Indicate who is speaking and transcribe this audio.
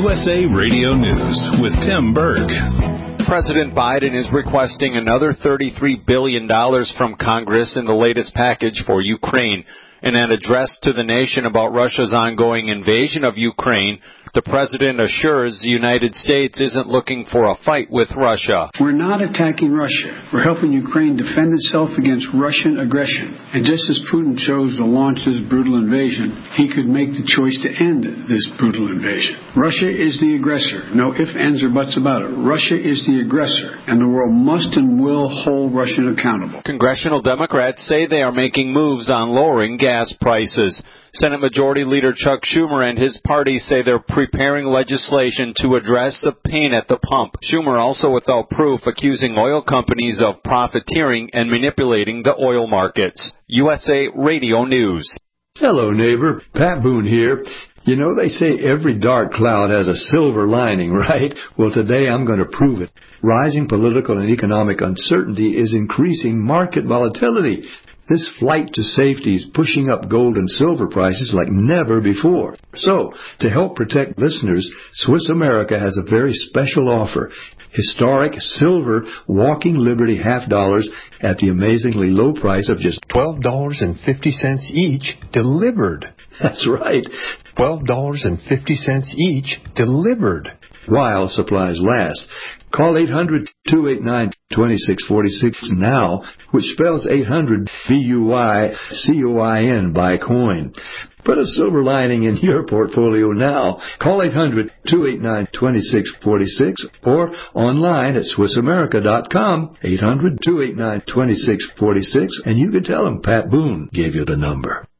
Speaker 1: USA Radio News with Tim Berg.
Speaker 2: President Biden is requesting another $33 billion from Congress in the latest package for Ukraine. In an address to the nation about Russia's ongoing invasion of Ukraine, the president assures the United States isn't looking for a fight with Russia.
Speaker 3: We're not attacking Russia. We're helping Ukraine defend itself against Russian aggression. And just as Putin chose to launch this brutal invasion, he could make the choice to end this brutal invasion. Russia is the aggressor. No ifs, ands, or buts about it. Russia is the aggressor, and the world must and will hold Russia accountable.
Speaker 2: Congressional Democrats say they are making moves on lowering gas prices. Senate Majority Leader Chuck Schumer and his party say they're preparing legislation to address the pain at the pump. Schumer also, without proof, accusing oil companies of profiteering and manipulating the oil markets. USA Radio News.
Speaker 4: Hello, neighbor. Pat Boone here. You know, they say every dark cloud has a silver lining, right? Well, today I'm going to prove it. Rising political and economic uncertainty is increasing market volatility. This flight to safety is pushing up gold and silver prices like never before. So, to help protect listeners, Swiss America has a very special offer. Historic silver Walking Liberty $half at the amazingly low price of just
Speaker 5: $12.50 each delivered.
Speaker 4: That's right.
Speaker 5: $12.50 each delivered.
Speaker 4: While supplies last. Call 800-289-2646 now, which spells 800 BUYCOIN, buy coin. Put a silver lining in your portfolio now. Call 800-289-2646 or online at SwissAmerica.com, 800-289-2646, and you can tell them Pat Boone gave you the number.